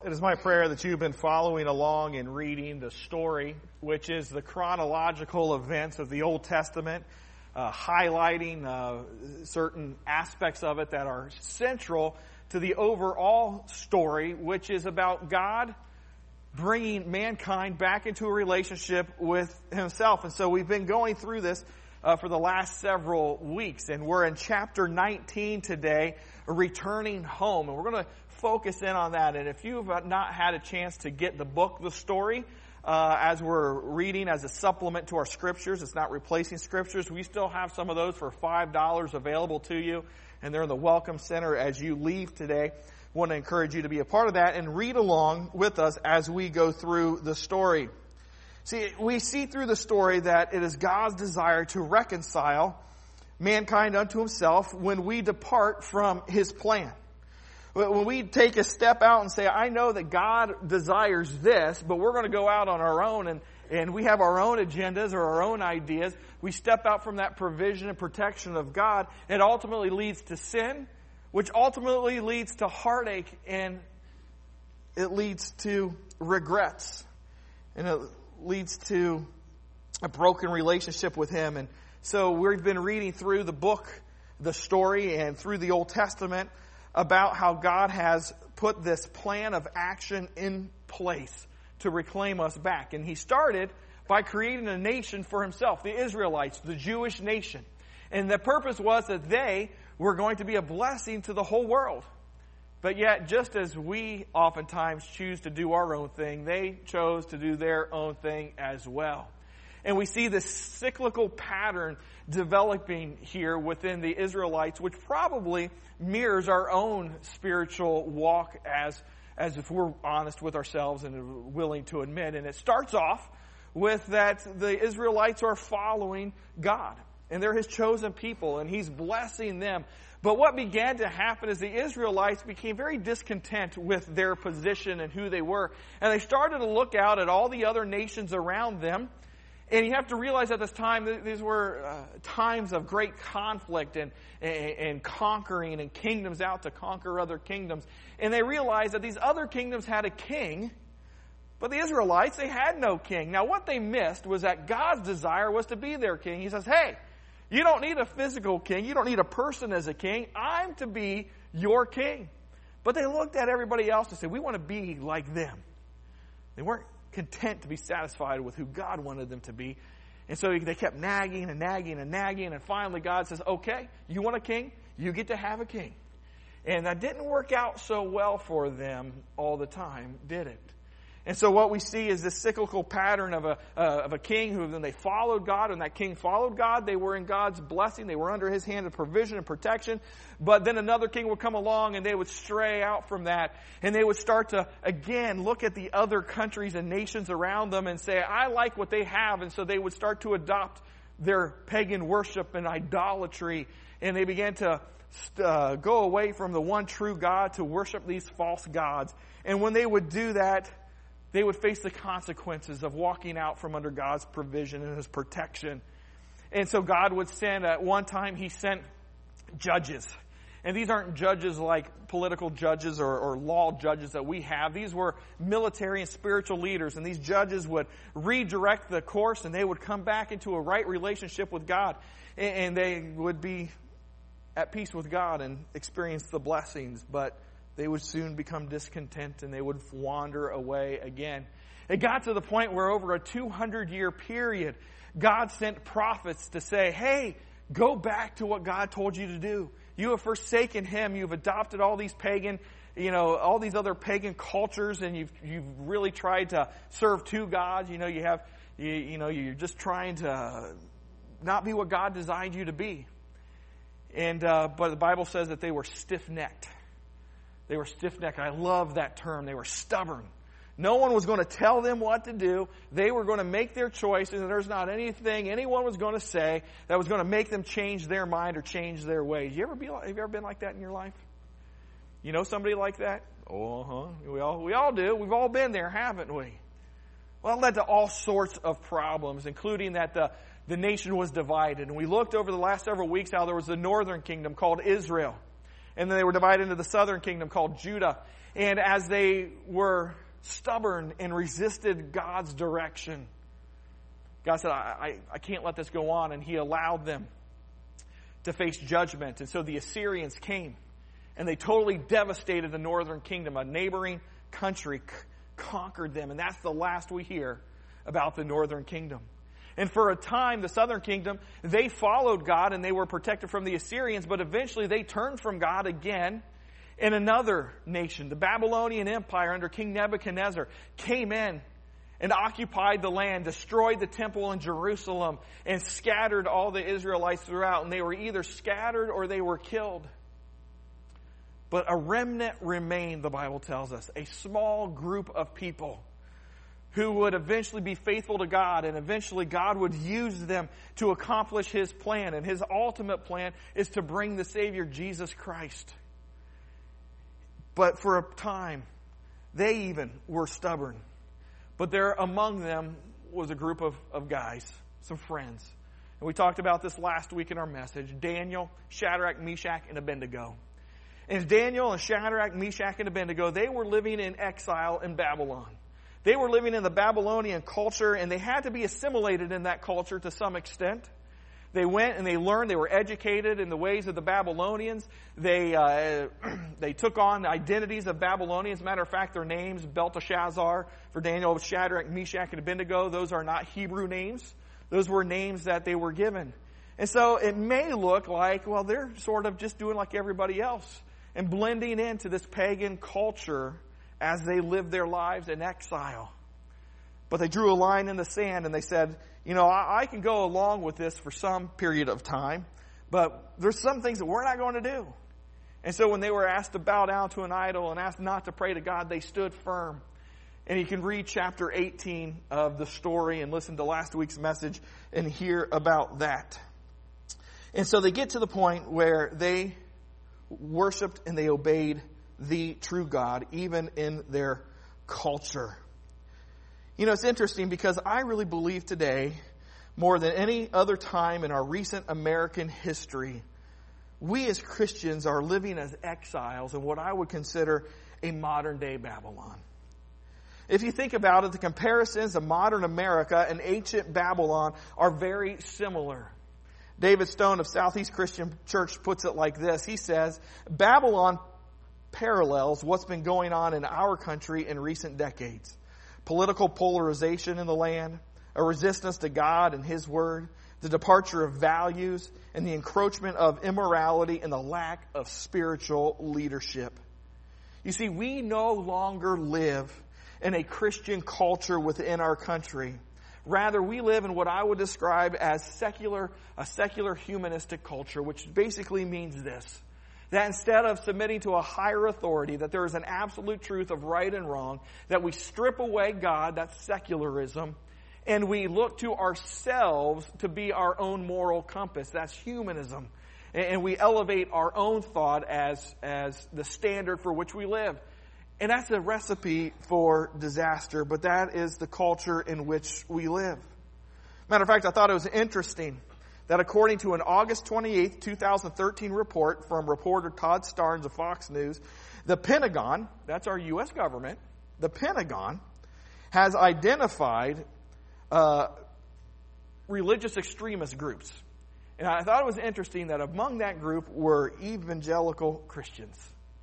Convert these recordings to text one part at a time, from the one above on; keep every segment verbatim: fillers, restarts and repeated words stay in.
It is my prayer that you've been following along and reading the story, which is the chronological events of the Old Testament, uh, highlighting uh, certain aspects of it that are central to the overall story, which is about God bringing mankind back into a relationship with Himself. And so we've been going through this uh, for the last several weeks, and we're in chapter nineteen today, returning home, and we're going to focus in on that. And if you've not had a chance to get the book, The Story, uh, as we're reading as a supplement to our scriptures, it's not replacing scriptures. We still have some of those for five dollars available to you, and they're in the Welcome Center as you leave today. I want to encourage you to be a part of that and read along with us as we go through the story. See, we see through the story that it is God's desire to reconcile mankind unto Himself when we depart from His plan. When we take a step out and say, I know that God desires this, but we're going to go out on our own and, and we have our own agendas or our own ideas, we step out from that provision and protection of God, it ultimately leads to sin, which ultimately leads to heartache, and it leads to regrets, and it leads to a broken relationship with Him. And so we've been reading through the book, the story, and through the Old Testament, about how God has put this plan of action in place to reclaim us back. And He started by creating a nation for Himself, the Israelites, the Jewish nation. And the purpose was that they were going to be a blessing to the whole world. But yet, just as we oftentimes choose to do our own thing, they chose to do their own thing as well. And we see this cyclical pattern developing here within the Israelites, which probably mirrors our own spiritual walk as, as if we're honest with ourselves and willing to admit. And it starts off with that the Israelites are following God, and they're His chosen people, and He's blessing them. But what began to happen is the Israelites became very discontent with their position and who they were. And they started to look out at all the other nations around them. And you have to realize at this time that these were uh, times of great conflict and, and, and conquering, and kingdoms out to conquer other kingdoms. And they realized that these other kingdoms had a king, but the Israelites, they had no king. Now what they missed was that God's desire was to be their king. He says, hey, you don't need a physical king. You don't need a person as a king. I'm to be your king. But they looked at everybody else and said, we want to be like them. They weren't content to be satisfied with who God wanted them to be. And so they kept nagging and nagging and nagging. And finally God says, okay, you want a king? You get to have a king. And that didn't work out so well for them all the time, did it? And so what we see is this cyclical pattern of a uh, of a king who then they followed God, and that king followed God. They were in God's blessing. They were under His hand of provision and protection. But then another king would come along and they would stray out from that. And they would start to, again, look at the other countries and nations around them and say, I like what they have. And so they would start to adopt their pagan worship and idolatry. And they began to uh, go away from the one true God to worship these false gods. And when they would do that, they would face the consequences of walking out from under God's provision and His protection. And so God would send, at one time He sent judges. And these aren't judges like political judges or, or law judges that we have. These were military and spiritual leaders. And these judges would redirect the course, and they would come back into a right relationship with God. And, and they would be at peace with God and experience the blessings. But they would soon become discontent, and they would wander away again. It got to the point where over a two hundred year period, God sent prophets to say, hey, go back to what God told you to do. You have forsaken Him. You've adopted all these pagan, you know, all these other pagan cultures, and you've you've really tried to serve two gods. You know, you have, you, you know, you're just trying to not be what God designed you to be. And uh, but the Bible says that they were stiff-necked. They were stiff-necked. I love that term. They were stubborn. No one was going to tell them what to do. They were going to make their choices, and there's not anything anyone was going to say that was going to make them change their mind or change their ways. You ever be? Have you ever been like that in your life? You know somebody like that? Oh, uh-huh. We all we all do. We've all been there, haven't we? Well, it led to all sorts of problems, including that the the nation was divided. And we looked over the last several weeks how there was the northern kingdom called Israel. And then they were divided into the southern kingdom called Judah. And as they were stubborn and resisted God's direction, God said, I, I, I can't let this go on. And He allowed them to face judgment. And so the Assyrians came and they totally devastated the northern kingdom. A neighboring country c- conquered them. And that's the last we hear about the northern kingdom. And for a time, the southern kingdom, they followed God and they were protected from the Assyrians. But eventually they turned from God again. And another nation, the Babylonian Empire under King Nebuchadnezzar, came in and occupied the land, destroyed the temple in Jerusalem, and scattered all the Israelites throughout. And they were either scattered or they were killed. But a remnant remained, the Bible tells us, a small group of people who would eventually be faithful to God, and eventually God would use them to accomplish His plan. And His ultimate plan is to bring the Savior, Jesus Christ. But for a time, they even were stubborn. But there among them was a group of, of guys, some friends. And we talked about this last week in our message. Daniel, Shadrach, Meshach, and Abednego. And Daniel and Shadrach, Meshach, and Abednego, they were living in exile in Babylon. They were living in the Babylonian culture, and they had to be assimilated in that culture to some extent. They went and they learned, they were educated in the ways of the Babylonians. They uh, they took on the identities of Babylonians. Matter of fact, their names, Belteshazzar for Daniel, Shadrach, Meshach, and Abednego, those are not Hebrew names. Those were names that they were given. And so it may look like, well, they're sort of just doing like everybody else and blending into this pagan culture as they lived their lives in exile. But they drew a line in the sand and they said, you know, I, I can go along with this for some period of time, but there's some things that we're not going to do. And so when they were asked to bow down to an idol and asked not to pray to God, they stood firm. And you can read chapter eighteen of the story and listen to last week's message and hear about that. And so they get to the point where they worshiped and they obeyed the true God, even in their culture. You know, it's interesting because I really believe today, more than any other time in our recent American history, we as Christians are living as exiles in what I would consider a modern day Babylon. If you think about it, the comparisons of modern America and ancient Babylon are very similar. David Stone of Southeast Christian Church puts it like this. He says, Babylon parallels what's been going on in our country in recent decades. Political polarization in the land, a resistance to God and His Word, the departure of values, and the encroachment of immorality and the lack of spiritual leadership. You see, we no longer live in a Christian culture within our country. Rather, we live in what I would describe as secular, a secular humanistic culture, which basically means this. That instead of submitting to a higher authority, that there is an absolute truth of right and wrong, that we strip away God, that's secularism, and we look to ourselves to be our own moral compass, that's humanism. And we elevate our own thought as, as the standard for which we live. And that's a recipe for disaster, but that is the culture in which we live. Matter of fact, I thought it was interesting that according to an August twenty-eighth, twenty thirteen report from reporter Todd Starnes of Fox News, the Pentagon, that's our U S government, the Pentagon has identified uh, religious extremist groups. And I thought it was interesting that among that group were evangelical Christians.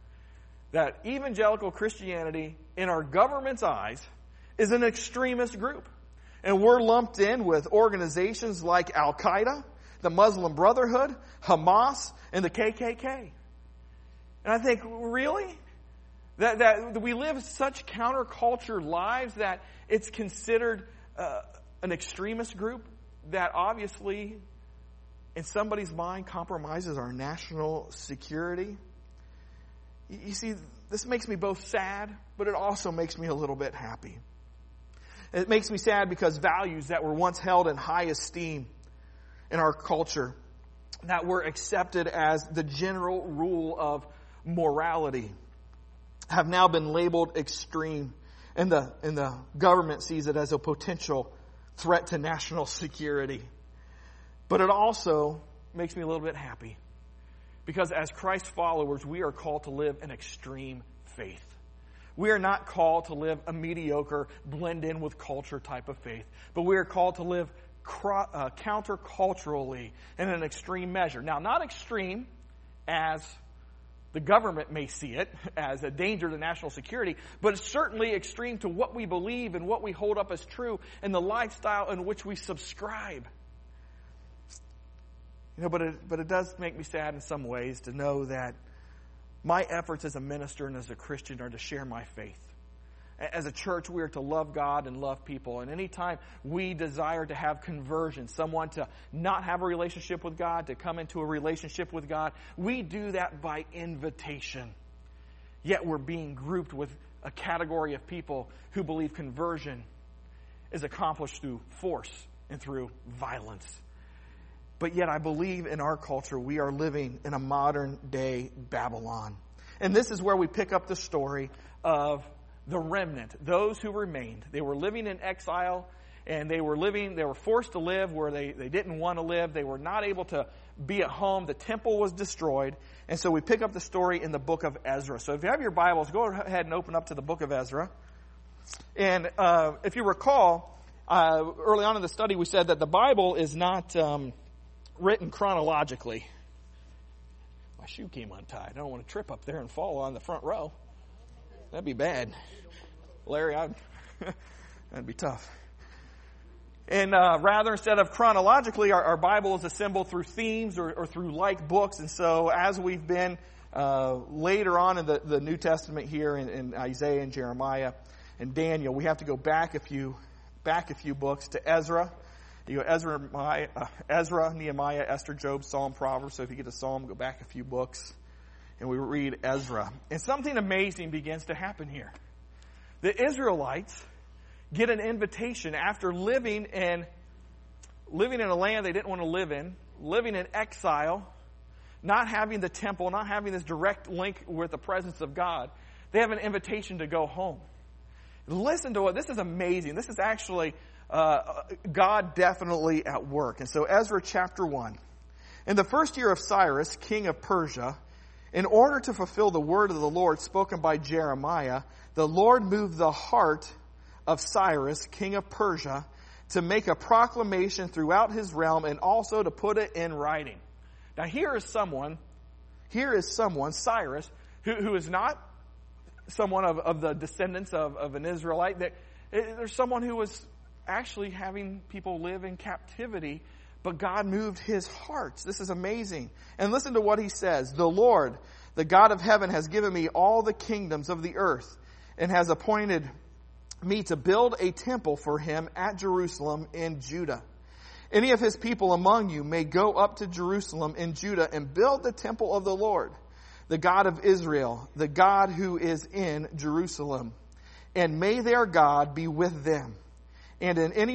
That evangelical Christianity, in our government's eyes, is an extremist group. And we're lumped in with organizations like Al-Qaeda, the Muslim Brotherhood, Hamas, and the K K K. And I think, really? That, that we live such counterculture lives that it's considered uh, an extremist group that obviously, in somebody's mind, compromises our national security. You see, this makes me both sad, but it also makes me a little bit happy. It makes me sad because values that were once held in high esteem in our culture, that were accepted as the general rule of morality, have now been labeled extreme, and the, and the government sees it as a potential threat to national security. But it also makes me a little bit happy, because as Christ followers, we are called to live an extreme faith. We are not called to live a mediocre, blend in with culture type of faith, but we are called to live cro- uh, counterculturally in an extreme measure. Now, not extreme as the government may see it, as a danger to national security, but it's certainly extreme to what we believe and what we hold up as true and the lifestyle in which we subscribe. You know, but it, but it does make me sad in some ways to know that my efforts as a minister and as a Christian are to share my faith. As a church, we are to love God and love people. And anytime we desire to have conversion, someone to not have a relationship with God, to come into a relationship with God, we do that by invitation. Yet we're being grouped with a category of people who believe conversion is accomplished through force and through violence. But yet I believe in our culture we are living in a modern day Babylon. And this is where we pick up the story of the remnant, those who remained. They were living in exile, and they were living, they were forced to live where they, they didn't want to live. They were not able to be at home. The temple was destroyed. And so we pick up the story in the book of Ezra. So if you have your Bibles, go ahead and open up to the book of Ezra. And uh, if you recall, uh, early on in the study we said that the Bible is not um, written chronologically. My shoe came untied. I don't want to trip up there and fall on the front row. That'd be bad. Larry, I'd, that'd be tough. And uh, rather, instead of chronologically, our, our Bible is assembled through themes or, or through like books. And so as we've been uh, later on in the, the New Testament here in, in Isaiah and Jeremiah and Daniel, we have to go back a few back a few books to Ezra. You go Ezra, Nehemiah, uh, Ezra, Nehemiah, Esther, Job, Psalm, Proverbs. So if you get to Psalm, go back a few books. And we read Ezra. And something amazing begins to happen here. The Israelites get an invitation after living in, living in a land they didn't want to live in, living in exile, not having the temple, not having this direct link with the presence of God. They have an invitation to go home. Listen to what, this is amazing. This is actually uh, God definitely at work. And so Ezra chapter one. In the first year of Cyrus, king of Persia, in order to fulfill the word of the Lord spoken by Jeremiah, the Lord moved the heart of Cyrus, king of Persia, to make a proclamation throughout his realm and also to put it in writing. Now here is someone, here is someone, Cyrus, who, who is not someone of, of the descendants of, of an Israelite. That, there's someone who was actually having people live in captivity, but God moved his heart. This is amazing. And listen to what he says. The Lord, the God of heaven, has given me all the kingdoms of the earth and has appointed me to build a temple for him at Jerusalem in Judah. Any of his people among you may go up to Jerusalem in Judah and build the temple of the Lord, the God of Israel, the God who is in Jerusalem. And may their God be with them. And in any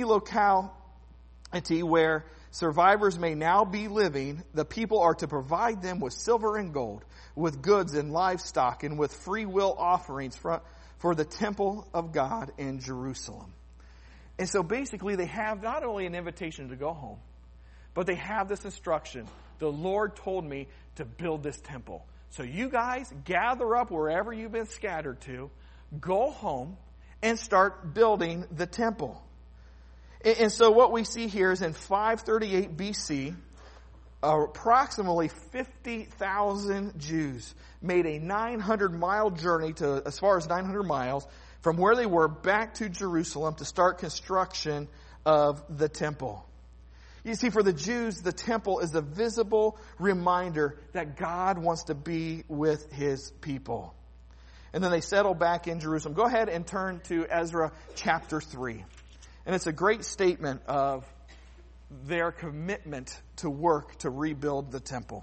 locality where survivors may now be living, the people are to provide them with silver and gold, with goods and livestock, and with free will offerings for, for the temple of God in Jerusalem. And so basically they have not only an invitation to go home, but they have this instruction. The Lord told me to build this temple. So you guys gather up wherever you've been scattered to, go home, and start building the temple. And so what we see here is in five thirty-eight B C, approximately fifty thousand Jews made a nine hundred mile journey to as far as nine hundred miles from where they were back to Jerusalem to start construction of the temple. You see, for the Jews, the temple is a visible reminder that God wants to be with his people. And then they settle back in Jerusalem. Go ahead and turn to Ezra chapter three. And it's a great statement of their commitment to work to rebuild the temple.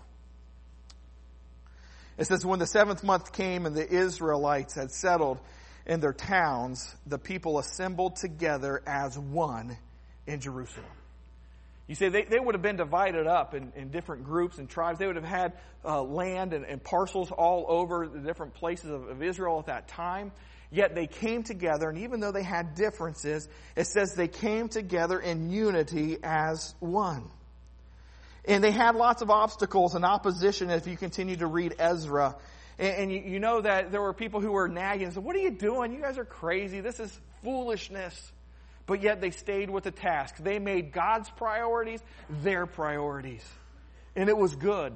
It says, when the seventh month came and the Israelites had settled in their towns, the people assembled together as one in Jerusalem. You see, they, they would have been divided up in, in different groups and tribes. They would have had uh, land and, and parcels all over the different places of, of Israel at that time. Yet they came together, and even though they had differences, it says they came together in unity as one. And they had lots of obstacles and opposition if you continue to read Ezra. And, and you, you know that there were people who were nagging and said, what are you doing? You guys are crazy. This is foolishness. But yet they stayed with the task. They made God's priorities their priorities. And it was good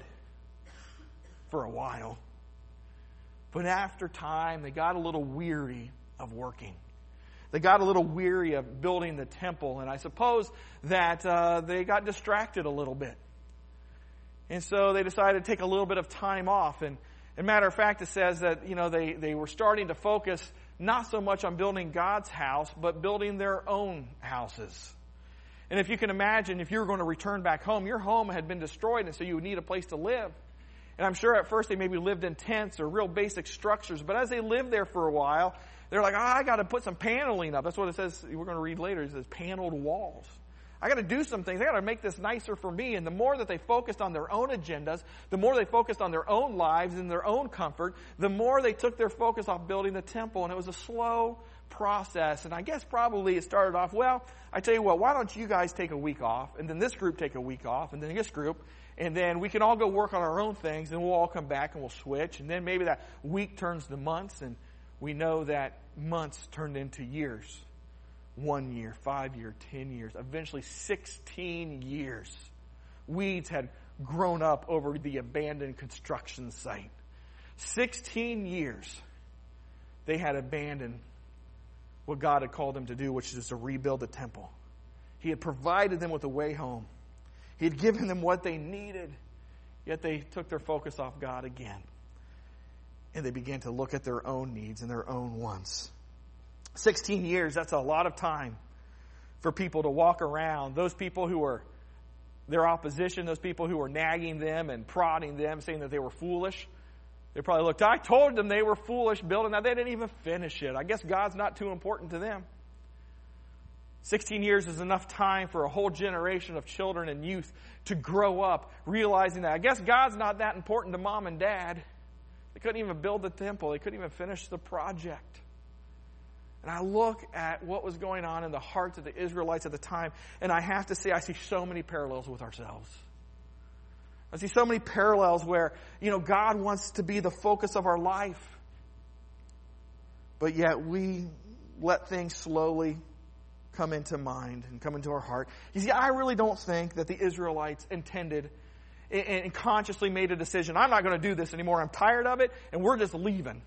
for a while. But after time, they got a little weary of working. They got a little weary of building the temple. And I suppose that uh, they got distracted a little bit. And so they decided to take a little bit of time off. And as a matter of fact, it says that, you know, they, they were starting to focus not so much on building God's house, but building their own houses. And if you can imagine, if you were going to return back home, your home had been destroyed, and so you would need a place to live. And I'm sure at first they maybe lived in tents or real basic structures, but as they lived there for a while, they're like, oh, I got to put some paneling up. That's what it says. We're going to read later. It says paneled walls. I got to do some things. I got to make this nicer for me. And the more that they focused on their own agendas, the more they focused on their own lives and their own comfort, the more they took their focus off building the temple. And it was a slow process. And I guess probably it started off, well, I tell you what, why don't you guys take a week off? And then this group take a week off. And then this group. And then we can all go work on our own things. And we'll all come back and we'll switch. And then maybe that week turns to months. And we know that months turned into years. One year, five years, ten years, eventually sixteen years. Weeds had grown up over the abandoned construction site. Sixteen years they had abandoned what God had called them to do, which is to rebuild the temple. He had provided them with a way home. He had given them what they needed, yet they took their focus off God again. And they began to look at their own needs and their own wants. sixteen years, that's a lot of time for people to walk around. Those people who were their opposition, those people who were nagging them and prodding them, saying that they were foolish. They probably looked, I told them they were foolish building that. They didn't even finish it. I guess God's not too important to them. sixteen years is enough time for a whole generation of children and youth to grow up, realizing that I guess God's not that important to mom and dad. They couldn't even build the temple. They couldn't even finish the project. And I look at what was going on in the hearts of the Israelites at the time, and I have to say I see so many parallels with ourselves. I see so many parallels where, you know, God wants to be the focus of our life. But yet we let things slowly come into mind and come into our heart. You see, I really don't think that the Israelites intended and consciously made a decision. I'm not going to do this anymore. I'm tired of it, and we're just leaving.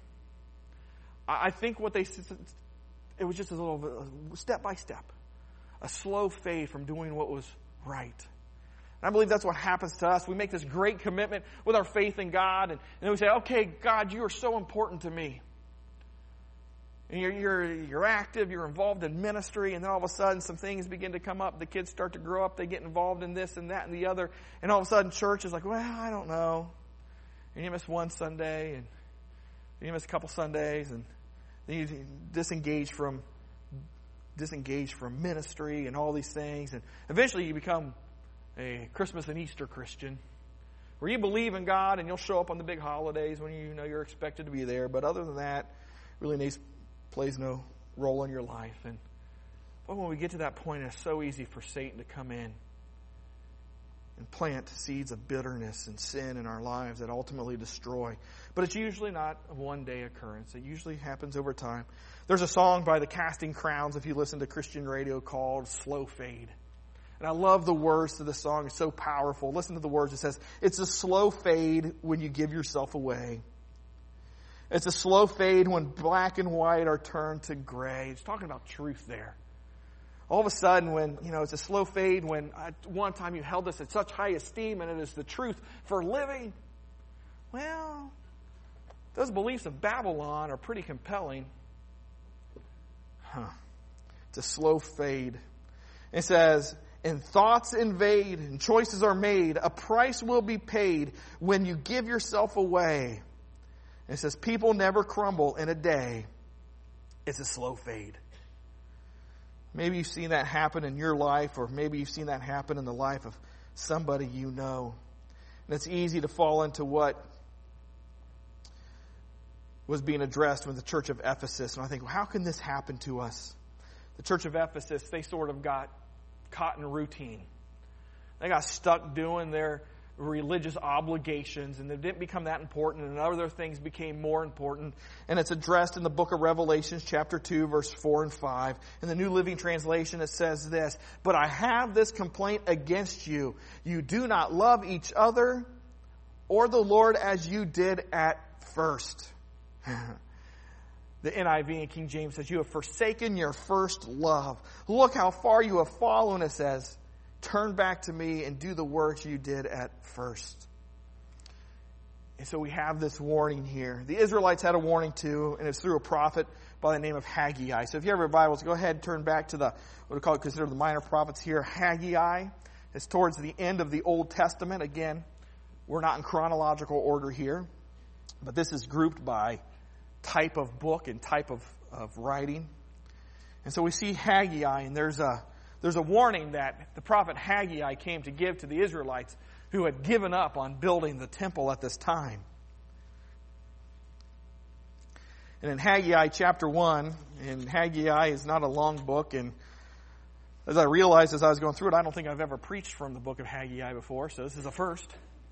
I think what they... It was just a little step by step, a slow fade from doing what was right. And I believe that's what happens to us. We make this great commitment with our faith in God, and, and then we say, okay, God, you are so important to me. And you're, you're, you're active, you're involved in ministry, and then all of a sudden some things begin to come up. The kids start to grow up, they get involved in this and that and the other, and all of a sudden church is like, well, I don't know. And you miss one Sunday, and you miss a couple Sundays, and you disengage from disengage from ministry and all these things, and eventually you become a Christmas and Easter Christian, where you believe in God and you'll show up on the big holidays when you know you're expected to be there. But other than that, really needs, plays no role in your life. And boy, when we get to that point, it's so easy for Satan to come in and plant seeds of bitterness and sin in our lives that ultimately destroy. But it's usually not a one-day occurrence. It usually happens over time. There's a song by the Casting Crowns, if you listen to Christian radio, called Slow Fade. And I love the words to the song. It's so powerful. Listen to the words. It says, it's a slow fade when you give yourself away. It's a slow fade when black and white are turned to gray. It's talking about truth there. All of a sudden, when, you know, it's a slow fade when at one time you held this in such high esteem and it is the truth for living. Well, those beliefs of Babylon are pretty compelling. Huh. It's a slow fade. It says, and thoughts invade and choices are made. A price will be paid when you give yourself away. And it says, people never crumble in a day. It's a slow fade. Maybe you've seen that happen in your life, or maybe you've seen that happen in the life of somebody you know. And it's easy to fall into what was being addressed with the church of Ephesus. And I think, well, how can this happen to us? The church of Ephesus, they sort of got caught in routine. They got stuck doing their religious obligations, and they didn't become that important, and other things became more important. And it's addressed in the book of Revelation, chapter two, verse four and five. In the New Living Translation, it says this, "But I have this complaint against you. You do not love each other or the Lord as you did at first." The N I V and King James says, "You have forsaken your first love. Look how far you have fallen," it says. "Turn back to me and do the works you did at first." And so we have this warning here. The Israelites had a warning too, and it's through a prophet by the name of Haggai. So if you have your Bibles, go ahead and turn back to the, what we call it, consider the minor prophets here. Haggai is towards the end of the Old Testament. Again, we're not in chronological order here, but this is grouped by type of book and type of, of writing. And so we see Haggai, and there's a There's a warning that the prophet Haggai came to give to the Israelites who had given up on building the temple at this time. And in Haggai chapter one, and Haggai is not a long book, and as I realized as I was going through it, I don't think I've ever preached from the book of Haggai before, so this is a first.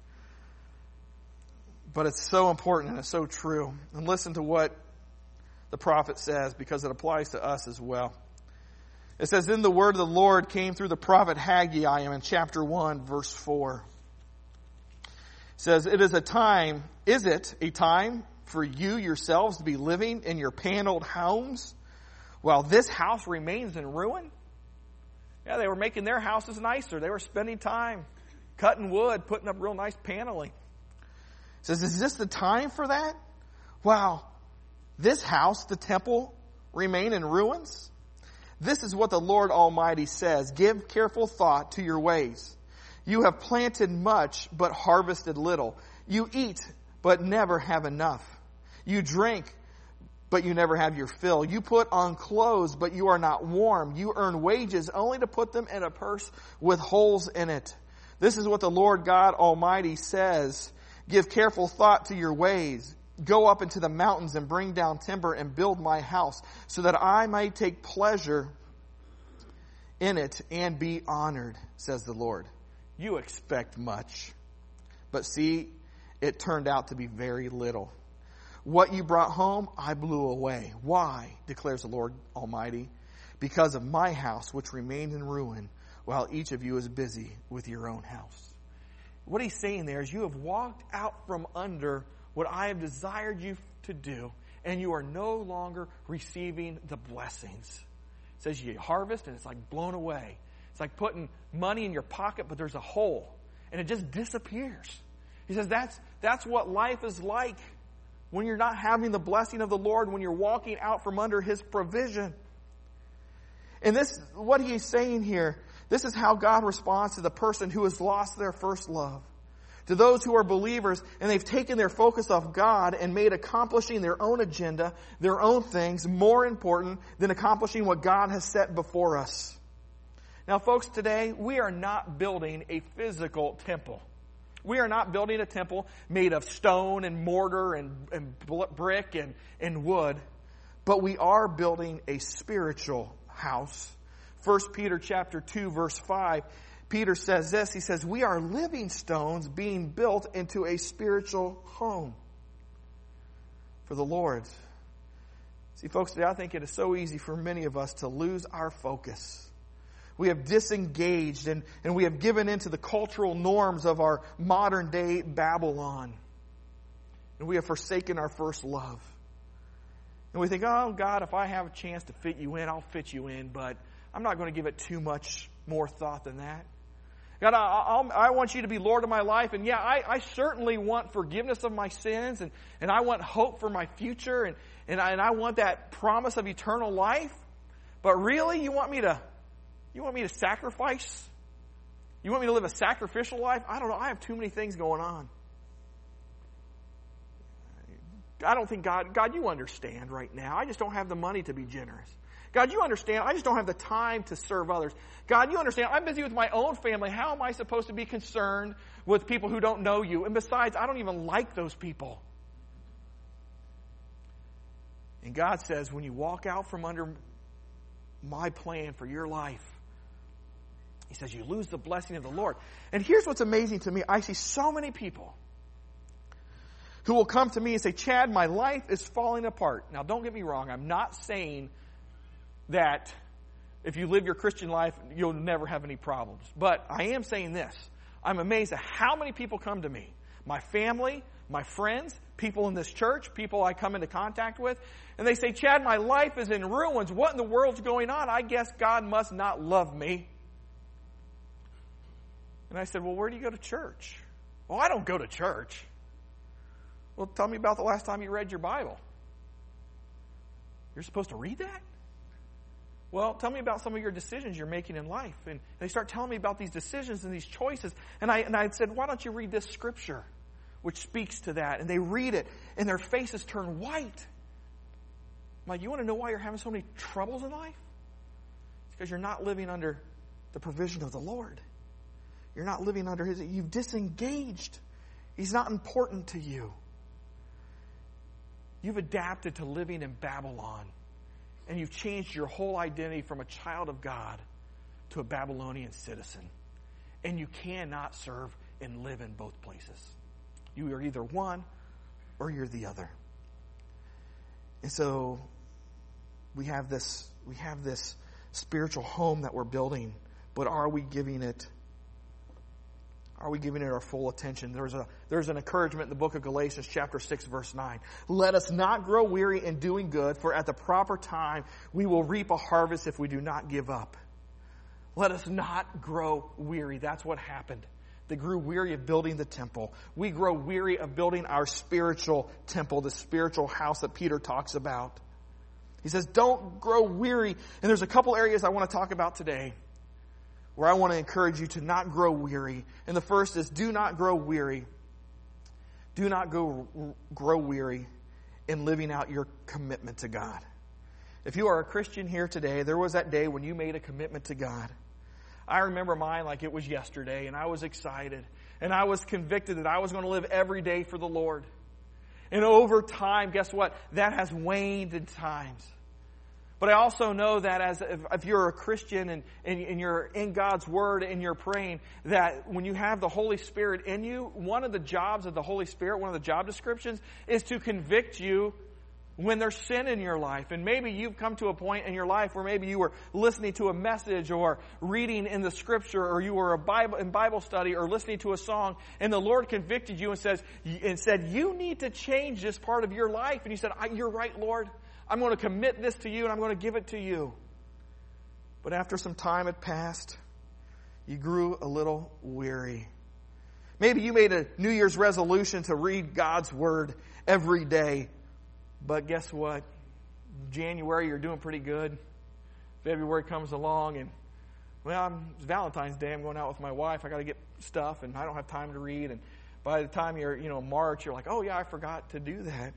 But it's so important and it's so true. And listen to what the prophet says, because it applies to us as well. It says, "Then the word of the Lord came through the prophet Haggai," in chapter one, verse four. It says, "It is a time, is it a time for you yourselves to be living in your paneled homes while this house remains in ruin?" Yeah, they were making their houses nicer. They were spending time cutting wood, putting up real nice paneling. It says, "Is this the time for that? Wow, this house, the temple, remain in ruins? This is what the Lord Almighty says. Give careful thought to your ways. You have planted much, but harvested little. You eat, but never have enough. You drink, but you never have your fill. You put on clothes, but you are not warm. You earn wages only to put them in a purse with holes in it. This is what the Lord God Almighty says. Give careful thought to your ways. Go up into the mountains and bring down timber and build my house, so that I may take pleasure in it and be honored, says the Lord. You expect much, but see, it turned out to be very little. What you brought home, I blew away. Why, declares the Lord Almighty? Because of my house, which remained in ruin, while each of you is busy with your own house." What he's saying there is, you have walked out from under what I have desired you to do, and you are no longer receiving the blessings. It says you harvest, and it's like blown away. It's like putting money in your pocket, but there's a hole, and it just disappears. He says that's that's what life is like when you're not having the blessing of the Lord, when you're walking out from under His provision. And this, what he's saying here, this is how God responds to the person who has lost their first love. To those who are believers and they've taken their focus off God and made accomplishing their own agenda, their own things, more important than accomplishing what God has set before us. Now, folks, today we are not building a physical temple. We are not building a temple made of stone and mortar and, and brick and, and wood, but we are building a spiritual house. First Peter chapter two, verse five, Peter says this. He says, "We are living stones being built into a spiritual home for the Lord." See, folks, today I think it is so easy for many of us to lose our focus. We have disengaged and, and we have given into the cultural norms of our modern day Babylon. And we have forsaken our first love. And we think, oh, God, if I have a chance to fit you in, I'll fit you in, but I'm not going to give it too much more thought than that. God, I, I'll, I want you to be Lord of my life. And yeah, I, I certainly want forgiveness of my sins. And, and I want hope for my future. And, and, I, and I want that promise of eternal life. But really, you want me to, you want me to sacrifice? You want me to live a sacrificial life? I don't know. I have too many things going on. I don't think God, God, you understand right now. I just don't have the money to be generous. God, you understand. I just don't have the time to serve others. God, you understand. I'm busy with my own family. How am I supposed to be concerned with people who don't know you? And besides, I don't even like those people. And God says, when you walk out from under my plan for your life, He says, you lose the blessing of the Lord. And here's what's amazing to me. I see so many people who will come to me and say, Chad, my life is falling apart. Now, don't get me wrong. I'm not saying that if you live your Christian life, you'll never have any problems. But I am saying this. I'm amazed at how many people come to me. My family, my friends, people in this church, people I come into contact with, and they say, Chad, my life is in ruins. What in the world's going on? I guess God must not love me. And I said, well, where do you go to church? Well, I don't go to church. Well, tell me about the last time you read your Bible. You're supposed to read that? Well, tell me about some of your decisions you're making in life. And they start telling me about these decisions and these choices. And I, and I said, why don't you read this scripture, which speaks to that? And they read it, and their faces turn white. I'm like, you want to know why you're having so many troubles in life? It's because you're not living under the provision of the Lord. You're not living under His. You've disengaged. He's not important to you. You've adapted to living in Babylon. And you've changed your whole identity from a child of God to a Babylonian citizen. And you cannot serve and live in both places. You are either one or you're the other. And so we have this, we have this spiritual home that we're building, but are we giving it Are we giving it our full attention? There's a there's an encouragement in the book of Galatians chapter six verse nine. Let us not grow weary in doing good, for at the proper time we will reap a harvest if we do not give up. Let us not grow weary. That's what happened. They grew weary of building the temple. We grow weary of building our spiritual temple, the spiritual house that Peter talks about. He says, don't grow weary. And there's a couple areas I want to talk about today where I want to encourage you to not grow weary. And the first is, do not grow weary. Do not go grow weary in living out your commitment to God. If you are a Christian here today, there was that day when you made a commitment to God. I remember mine like it was yesterday, and I was excited. And I was convicted that I was going to live every day for the Lord. And over time, guess what? That has waned in times. But I also know that as if, if you're a Christian and, and, and you're in God's Word and you're praying, that when you have the Holy Spirit in you, one of the jobs of the Holy Spirit, one of the job descriptions, is to convict you when there's sin in your life. And maybe you've come to a point in your life where maybe you were listening to a message or reading in the Scripture, or you were a Bible in Bible study or listening to a song, and the Lord convicted you and says and said, you need to change this part of your life. And you said, you're right, Lord. I'm going to commit this to you and I'm going to give it to you. But after some time had passed, you grew a little weary. Maybe you made a New Year's resolution to read God's Word every day. But guess what? January, you're doing pretty good. February comes along and, well, it's Valentine's Day. I'm going out with my wife. I got to get stuff and I don't have time to read. And by the time you're, you know, March, you're like, oh yeah, I forgot to do that.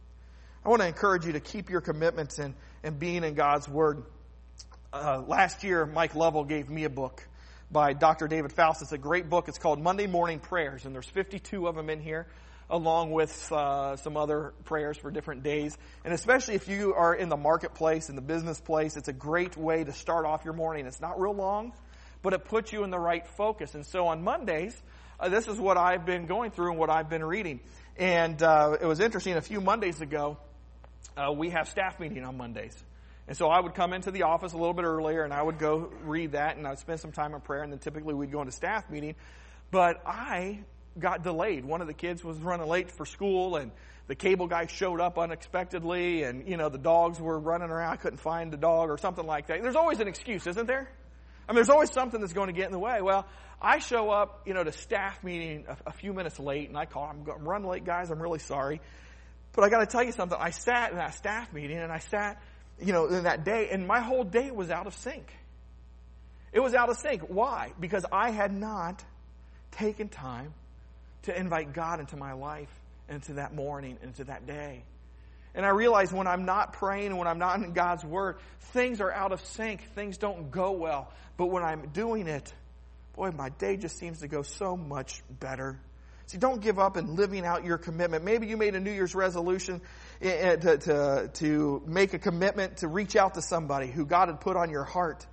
I want to encourage you to keep your commitments and, and being in God's Word. Uh, last year, Mike Lovell gave me a book by Doctor David Faust. It's a great book. It's called Monday Morning Prayers, and there's fifty-two of them in here, along with uh, some other prayers for different days. And especially if you are in the marketplace, in the business place, it's a great way to start off your morning. It's not real long, but it puts you in the right focus. And so on Mondays, uh, this is what I've been going through and what I've been reading. And uh, it was interesting, a few Mondays ago, Uh, we have staff meeting on Mondays. And so I would come into the office a little bit earlier and I would go read that and I would spend some time in prayer, and then typically we'd go into staff meeting. But I got delayed. One of the kids was running late for school and the cable guy showed up unexpectedly, and, you know, the dogs were running around. I couldn't find the dog or something like that. There's always an excuse, isn't there? I mean, there's always something that's going to get in the way. Well, I show up, you know, to staff meeting a, a few minutes late and I call, I'm, I'm running late, guys. I'm really sorry. But I got to tell you something. I sat in that staff meeting and I sat, you know, in that day, and my whole day was out of sync. It was out of sync. Why? Because I had not taken time to invite God into my life, into that morning, into that day. And I realized when I'm not praying and when I'm not in God's Word, things are out of sync. Things don't go well. But when I'm doing it, boy, my day just seems to go so much better. See, don't give up in living out your commitment. Maybe you made a New Year's resolution to, to, to make a commitment to reach out to somebody who God had put on your heart.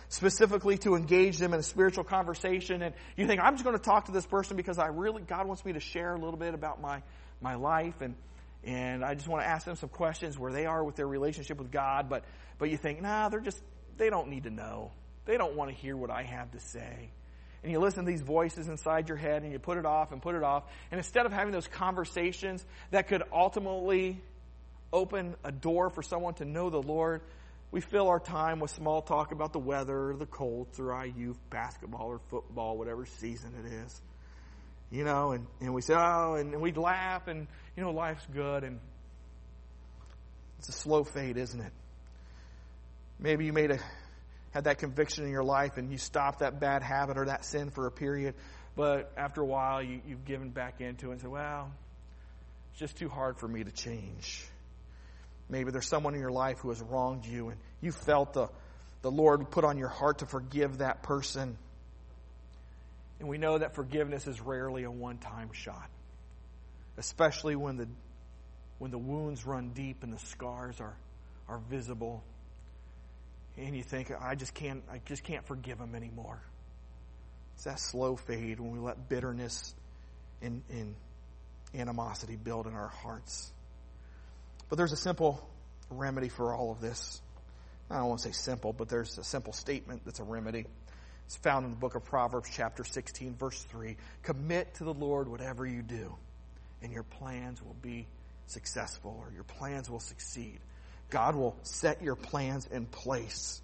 specifically to engage them in a spiritual conversation, and you think, I'm just going to talk to this person because I really, God wants me to share a little bit about my, my life, and and I just want to ask them some questions where they are with their relationship with God, but but you think, nah, they're just, they don't need to know. They don't want to hear what I have to say. And you listen to these voices inside your head, and you put it off and put it off, and instead of having those conversations that could ultimately open a door for someone to know the Lord, we fill our time with small talk about the weather, or the Colts, or I U basketball, or football, whatever season it is. You know, and, and we say, oh, and, and we'd laugh, and, you know, life's good, and it's a slow fade, isn't it? Maybe you made a, had that conviction in your life, and you stopped that bad habit or that sin for a period, but after a while, you, you've given back into it and said, well, it's just too hard for me to change. Maybe there's someone in your life who has wronged you, and you felt the, the Lord put on your heart to forgive that person. And we know that forgiveness is rarely a one-time shot, especially when the when the wounds run deep and the scars are are visible, and you think, I just can't I just can't forgive him anymore. It's that slow fade when we let bitterness and, and animosity build in our hearts. But there's a simple remedy for all of this. I don't want to say simple, but there's a simple statement that's a remedy. It's found in the book of Proverbs, chapter sixteen, verse three. Commit to the Lord whatever you do, and your plans will be successful, or your plans will succeed. God will set your plans in place.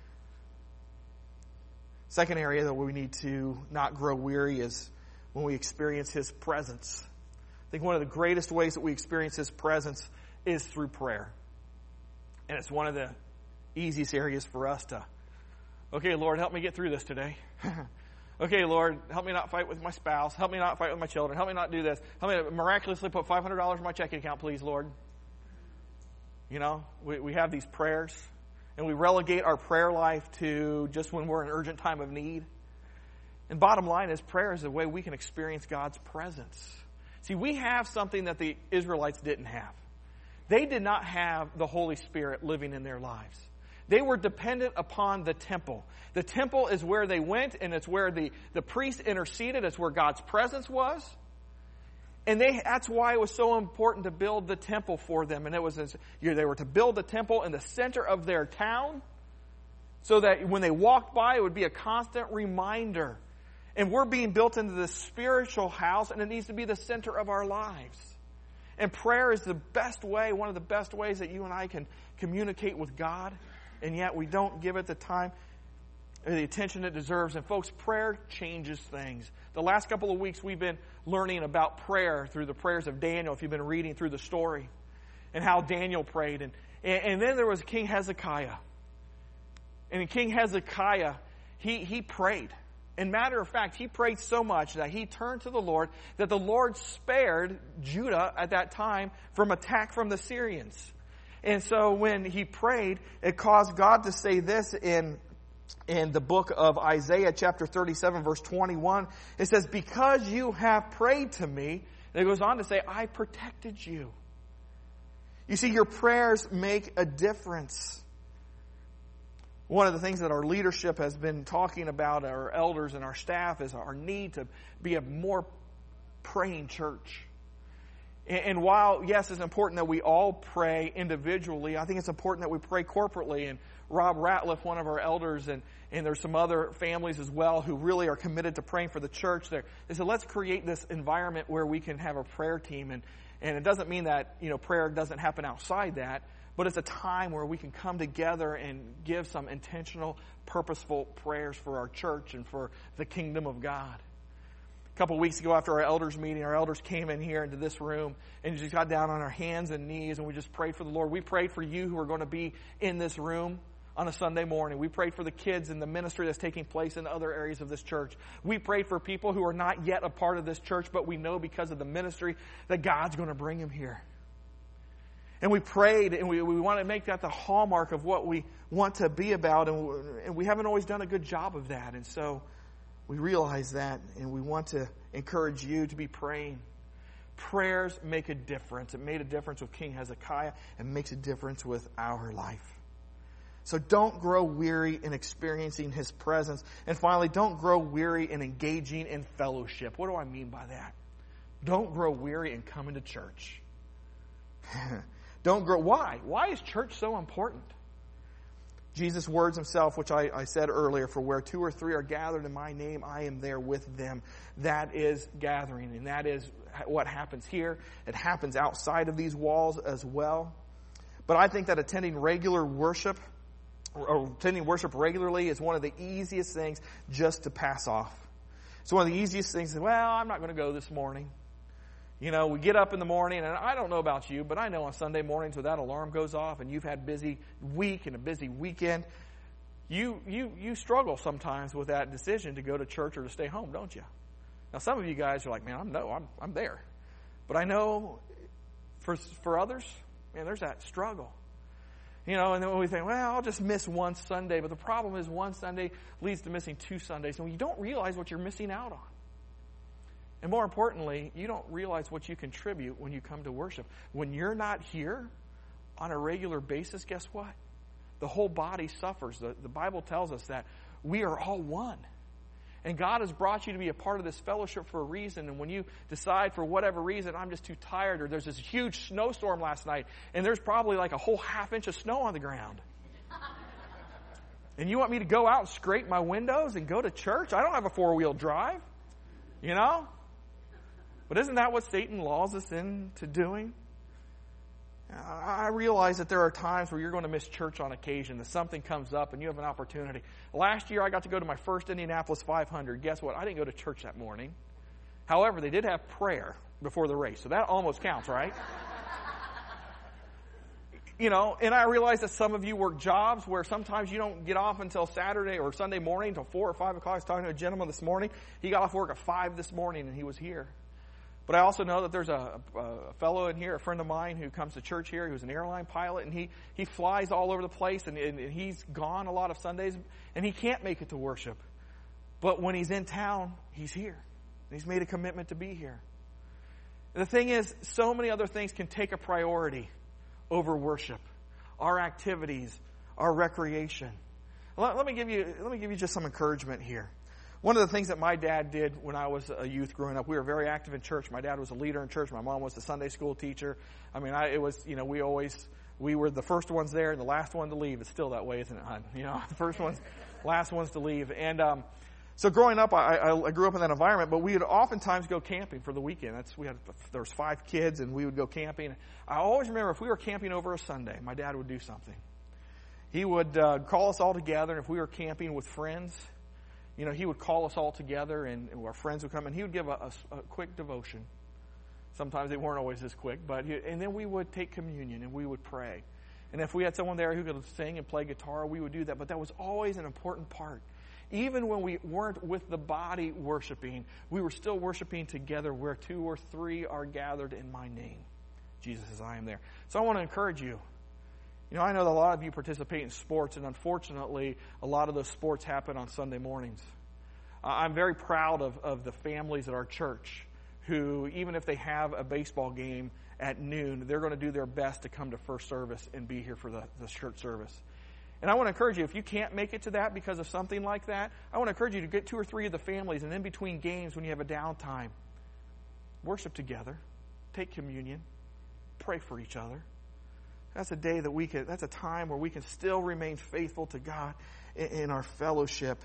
Second area that we need to not grow weary is when we experience His presence. I think one of the greatest ways that we experience His presence is through prayer. And it's one of the easiest areas for us to, okay, Lord, help me get through this today. Okay, Lord, help me not fight with my spouse. Help me not fight with my children. Help me not do this. Help me miraculously put five hundred dollars in my checking account, please, Lord. You know, we, we have these prayers, and we relegate our prayer life to just when we're in urgent time of need. And bottom line is, prayer is the way we can experience God's presence. See, we have something that the Israelites didn't have. They did not have the Holy Spirit living in their lives. They were dependent upon the temple. The temple is where they went, and it's where the, the priest interceded. It's where God's presence was. And they that's why it was so important to build the temple for them. And it was you know, they were to build the temple in the center of their town so that when they walked by, it would be a constant reminder. And we're being built into this spiritual house, and it needs to be the center of our lives. And prayer is the best way, one of the best ways that you and I can communicate with God. And yet we don't give it the time or the attention it deserves. And folks, prayer changes things. The last couple of weeks we've been learning about prayer through the prayers of Daniel, if you've been reading through the story, and how Daniel prayed. And, and, and then there was King Hezekiah. And in King Hezekiah, he, he prayed. And matter of fact, he prayed so much that he turned to the Lord that the Lord spared Judah at that time from attack from the Syrians. And so when he prayed, it caused God to say this in, in the book of Isaiah chapter thirty-seven, verse twenty-one. It says, because you have prayed to me, and it goes on to say, I protected you. You see, your prayers make a difference. One of the things that our leadership has been talking about, our elders and our staff, is our need to be a more praying church. And while, yes, it's important that we all pray individually, I think it's important that we pray corporately. And Rob Ratliff, one of our elders, and, and there's some other families as well who really are committed to praying for the church. They said, let's create this environment where we can have a prayer team. And, and it doesn't mean that, you know, prayer doesn't happen outside that, but it's a time where we can come together and give some intentional, purposeful prayers for our church and for the kingdom of God. A couple of weeks ago after our elders meeting, our elders came in here into this room and just got down on our hands and knees and we just prayed for the Lord. We prayed for you who are going to be in this room on a Sunday morning. We prayed for the kids and the ministry that's taking place in other areas of this church. We prayed for people who are not yet a part of this church, but we know because of the ministry that God's going to bring them here. And we prayed, and we, we want to make that the hallmark of what we want to be about, and, and we haven't always done a good job of that. And so we realize that, and we want to encourage you to be praying. Prayers make a difference. It made a difference with King Hezekiah, and makes a difference with our life. So don't grow weary in experiencing His presence. And finally, don't grow weary in engaging in fellowship. What do I mean by that? Don't grow weary in coming to church. Don't grow. Why? Why is church so important? Jesus' words Himself, which I, I said earlier, for where two or three are gathered in my name, I am there with them. That is gathering, and that is what happens here. It happens outside of these walls as well. But I think that attending regular worship, or attending worship regularly, is one of the easiest things just to pass off. It's one of the easiest things. Well, I'm not going to go this morning. You know, we get up in the morning, and I don't know about you, but I know on Sunday mornings when that alarm goes off and you've had a busy week and a busy weekend, you you you struggle sometimes with that decision to go to church or to stay home, don't you? Now, some of you guys are like, man, I'm no, I'm I'm there. But I know for for others, man, there's that struggle. You know, and then we think, well, I'll just miss one Sunday. But the problem is one Sunday leads to missing two Sundays, and you don't realize what you're missing out on. And more importantly, you don't realize what you contribute when you come to worship. When you're not here on a regular basis, guess what? The whole body suffers. The, the Bible tells us that we are all one. And God has brought you to be a part of this fellowship for a reason. And when you decide for whatever reason, I'm just too tired, or there's this huge snowstorm last night, and there's probably like a whole half inch of snow on the ground. And you want me to go out and scrape my windows and go to church? I don't have a four-wheel drive. You know? But isn't that what Satan lulls us into doing? I realize that there are times where you're going to miss church on occasion, that something comes up and you have an opportunity. Last year I got to go to my first Indianapolis five hundred. Guess what? I didn't go to church that morning. However, they did have prayer before the race, so that almost counts, right? You know, and I realize that some of you work jobs where sometimes you don't get off until Saturday or Sunday morning until four or five o'clock. I was talking to a gentleman this morning. He got off work at five this morning and he was here. But I also know that there's a, a, a fellow in here, a friend of mine who comes to church here, who's an airline pilot, and he, he flies all over the place, and, and, and he's gone a lot of Sundays, and he can't make it to worship. But when he's in town, he's here. He's made a commitment to be here. And the thing is, so many other things can take a priority over worship. Our activities, our recreation. Let, let me give you, let me give you just some encouragement here. One of the things that my dad did when I was a youth growing up, we were very active in church. My dad was a leader in church. My mom was the Sunday school teacher. I mean, I, it was, you know, we always, we were the first ones there and the last one to leave. It's still that way, isn't it, hon? You know, the first ones, last ones to leave. And, um, so growing up, I, I, I grew up in that environment, but we would oftentimes go camping for the weekend. That's, we had, there was five kids and we would go camping. I always remember if we were camping over a Sunday, my dad would do something. He would, uh, call us all together, and if we were camping with friends, you know, he would call us all together, and, and our friends would come, and he would give a, a, a quick devotion. Sometimes they weren't always this quick, but he, and then we would take communion, and we would pray. And if we had someone there who could sing and play guitar, we would do that. But that was always an important part. Even when we weren't with the body worshiping, we were still worshiping together where two or three are gathered in my name. Jesus says, I am there. So I want to encourage you. You know, I know that a lot of you participate in sports, and unfortunately, a lot of those sports happen on Sunday mornings. Uh, I'm very proud of, of the families at our church who, even if they have a baseball game at noon, they're going to do their best to come to first service and be here for the, the church service. And I want to encourage you, if you can't make it to that because of something like that, I want to encourage you to get two or three of the families, and in between games, when you have a downtime, worship together, take communion, pray for each other. That's a day that we can, that's a time where we can still remain faithful to God in, in our fellowship.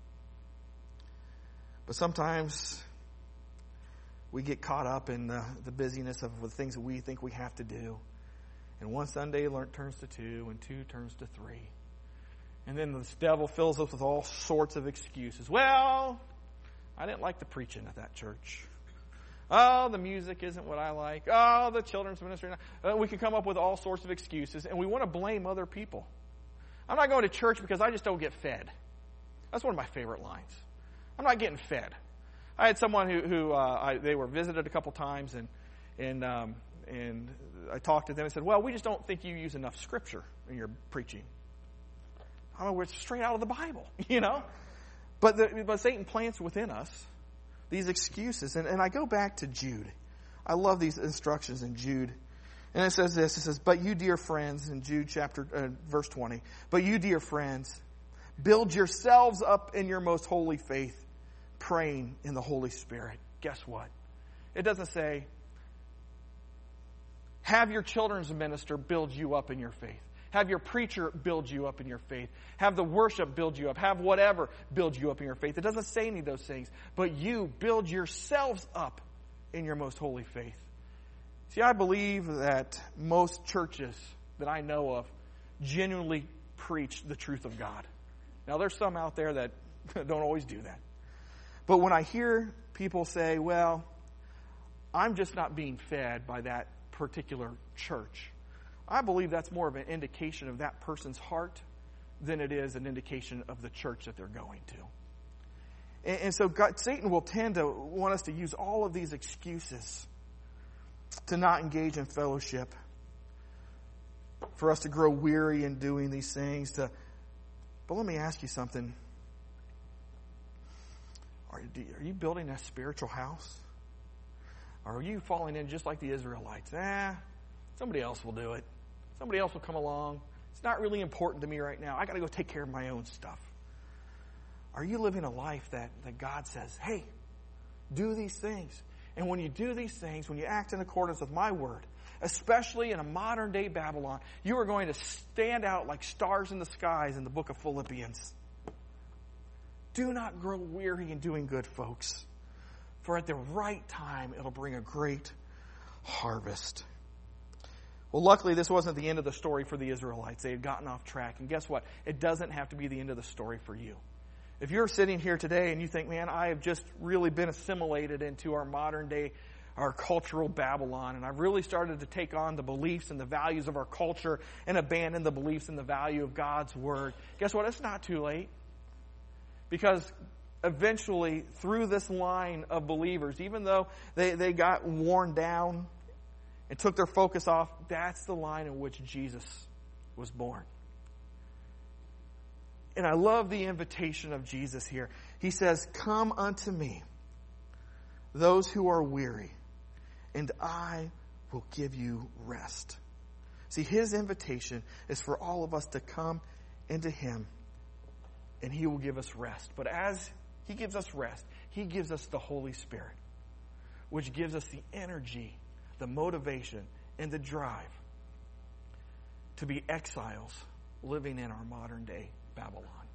But sometimes we get caught up in the, the busyness of the things that we think we have to do. And one Sunday turns to two, and two turns to three. And then the devil fills us with all sorts of excuses. Well, I didn't like the preaching at that church. Oh, the music isn't what I like. Oh, the children's ministry. Uh, we can come up with all sorts of excuses, and we want to blame other people. I'm not going to church because I just don't get fed. That's one of my favorite lines. I'm not getting fed. I had someone who, who uh, I, they were visited a couple times, and and um, and I talked to them and said, well, we just don't think you use enough scripture in your preaching. I mean, we're straight out of the Bible, you know. But the, but Satan plants within us these excuses. And, and I go back to Jude. I love these instructions in Jude. And it says this, it says, but you dear friends, in Jude chapter, uh, verse twenty, but you dear friends, build yourselves up in your most holy faith, praying in the Holy Spirit. Guess what? It doesn't say, have your children's minister build you up in your faith. Have your preacher build you up in your faith. Have the worship build you up. Have whatever build you up in your faith. It doesn't say any of those things. But you build yourselves up in your most holy faith. See, I believe that most churches that I know of genuinely preach the truth of God. Now, there's some out there that don't always do that. But when I hear people say, well, I'm just not being fed by that particular church, I believe that's more of an indication of that person's heart than it is an indication of the church that they're going to. And, and so God, Satan will tend to want us to use all of these excuses to not engage in fellowship, for us to grow weary in doing these things. To, but let me ask you something. Are you, are you building a spiritual house? Or are you falling in just like the Israelites? Ah, somebody else will do it. Somebody else will come along. It's not really important to me right now. I got to go take care of my own stuff. Are you living a life that, that God says, hey, do these things? And when you do these things, when you act in accordance with my word, especially in a modern day Babylon, you are going to stand out like stars in the skies in the book of Philippians. Do not grow weary in doing good, folks. For at the right time, it'll bring a great harvest. Well, luckily, this wasn't the end of the story for the Israelites. They had gotten off track. And guess what? It doesn't have to be the end of the story for you. If you're sitting here today and you think, man, I have just really been assimilated into our modern day, our cultural Babylon, and I've really started to take on the beliefs and the values of our culture and abandon the beliefs and the value of God's word, guess what? It's not too late. Because eventually, through this line of believers, even though they, they got worn down and took their focus off, that's the line in which Jesus was born. And I love the invitation of Jesus here. He says, come unto me, those who are weary, and I will give you rest. See, his invitation is for all of us to come into him, and he will give us rest. But as he gives us rest, he gives us the Holy Spirit, which gives us the energy, the motivation, and the drive to be exiles living in our modern day Babylon.